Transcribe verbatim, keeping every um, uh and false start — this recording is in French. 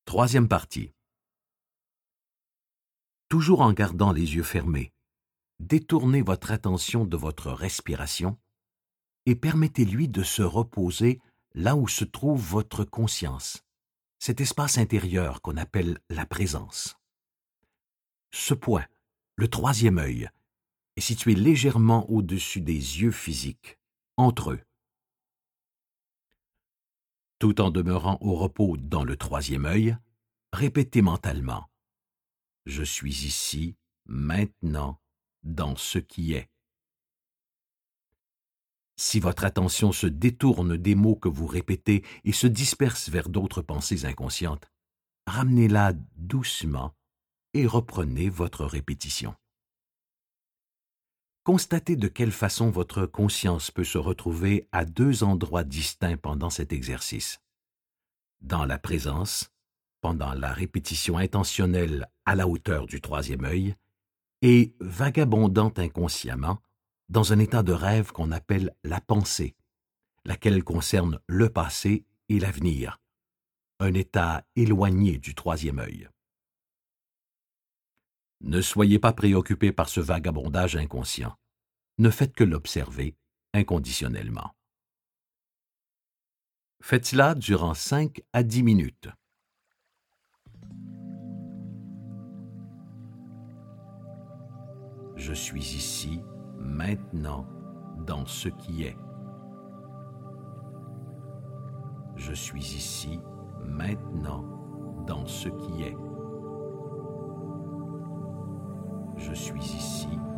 Troisième partie. Toujours en gardant les yeux fermés, détournez votre attention de votre respiration et permettez-lui de se reposer là où se trouve votre conscience, cet espace intérieur qu'on appelle la présence. Ce point, le troisième œil, est situé légèrement au-dessus des yeux physiques, entre eux. Tout en demeurant au repos dans le troisième œil, répétez mentalement « Je suis ici, maintenant, dans ce qui est ». Si votre attention se détourne des mots que vous répétez et se disperse vers d'autres pensées inconscientes, ramenez-la doucement et reprenez votre répétition. Constatez de quelle façon votre conscience peut se retrouver à deux endroits distincts pendant cet exercice. Dans la présence, pendant la répétition intentionnelle à la hauteur du troisième œil, et vagabondant inconsciemment dans un état de rêve qu'on appelle la pensée, laquelle concerne le passé et l'avenir, un état éloigné du troisième œil. Ne soyez pas préoccupé par ce vagabondage inconscient. Ne faites que l'observer inconditionnellement. Faites cela durant cinq à dix minutes. Je suis ici, maintenant, dans ce qui est. Je suis ici, maintenant, dans ce qui est. Je suis ici,